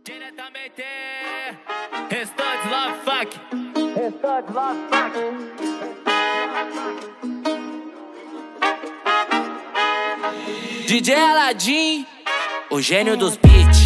Diretamente, Restantes Love Fuck. Restantes Love Fuck. DJ Aladdin, o gênio dos beats.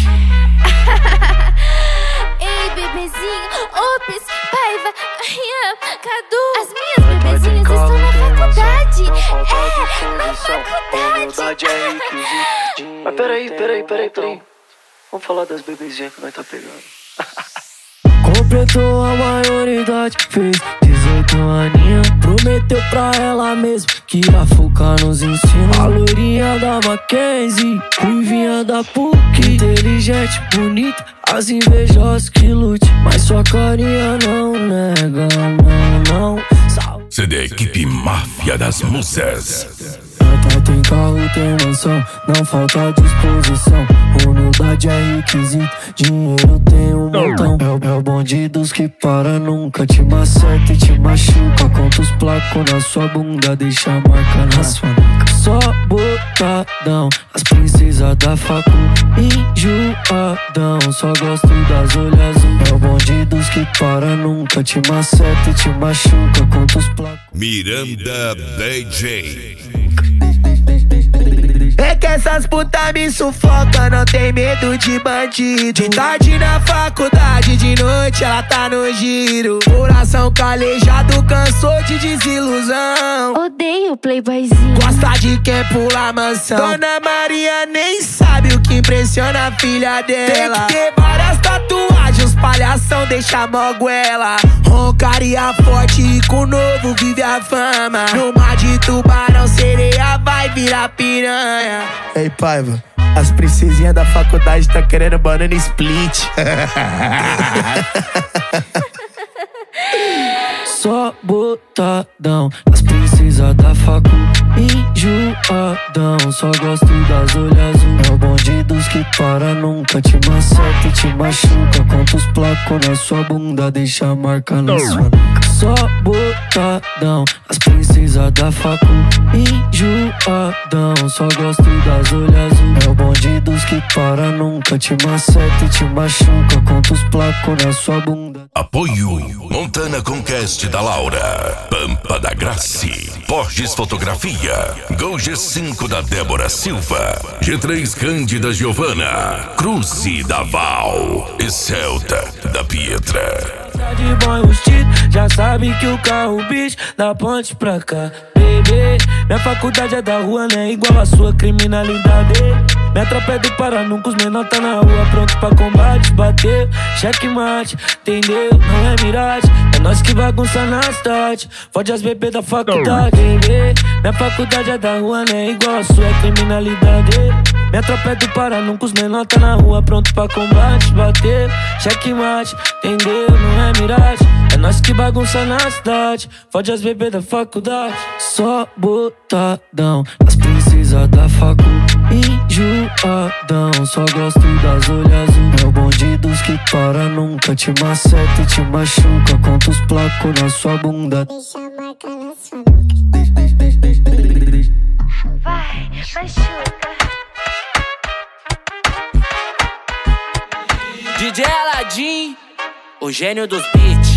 Ei, bebezinho, Ops, Paiva, Rian, Cadu. As minhas bebezinhas estão na faculdade. Na faculdade. Mas peraí. Vamos falar das bebezinhas que nós tá pegando. Completou a maioridade, fez 18 aninhos. Prometeu pra ela mesmo que ia focar nos ensinos. A loirinha da Mackenzie, ruivinha da PUC. Inteligente, bonita, as invejosas que lute. Mas sua carinha não nega, não. CD Equipe Máfia das Musas. Tem carro, tem mansão, não falta disposição. Humildade é requisito, dinheiro tem um montão. É o bonde dos que para, nunca te maceta e te machuca. Conta os placos na sua bunda, deixa a marca na sua nuca. Só botadão, as princesas da facu, enjoadão. Só gosto das olhas azul. É o bonde dos que para, nunca te maceta e te machuca. Conta os placos. Miranda DJ. É que essas putas me sufoca, não tem medo de bandido. De tarde na faculdade, de noite ela tá no giro. Coração calejado, cansou de desilusão. Odeio playboyzinho. Gosta de quem pula mansão. Dona Maria nem sabe o que impressiona a filha dela. Tem que ter várias tatuagens, os palhação deixa moguela. Roncaria forte e com novo vive a fama. No mar de tubarão, sereia vai virar piranha. Ei, Paiva, as princesinhas da faculdade tá querendo banana split. Só botadão, as princesas da facu, enjoadão. Só gosto das olhas azul. É o bonde dos que para, nunca te maceta e te machuca. Conta os placos na sua bunda, deixa a marca na sua nuca. Só botadão, as princesas da facu, enjoadão. Só gosto das olhas azul. É o bonde dos que para, nunca te maceta e te machuca. Conta os placos na sua bunda. Apoio Montana Conquest da Laura, Pampa da Grace, Borges Fotografia, Gol G5 da Débora Silva, G3 Cândida Giovana, Cruze da Val e Celta da Pietra. De bom vestido, já sabe que o carro bicho da ponte pra cá. Bebê, minha faculdade é da rua, não é igual a sua criminalidade. Minha tropa é do Pará, nunca os menor tá na rua, pronto pra combate. Bateu, checkmate, entendeu? Não é miragem, é nós que bagunça na cidade. Fode as bebês da faculdade. Bebê, minha faculdade é da rua, não é igual a sua criminalidade. Minha tropa é do Pará, nunca os menor tá na rua, pronto pra combate. Bateu, checkmate, entendeu? Não é miragem, é nós que bagunça na cidade. Fode as bebês da faculdade. Só botadão, as princesas da facu, enjoadão. Só gosto das olhas azul. É o bonde dos que para, nunca te maceta e te machuca. Conta os placos na sua bunda, Deixa a marca na sua nuca. Vai, machuca. DJ Aladdin, o gênio dos beats.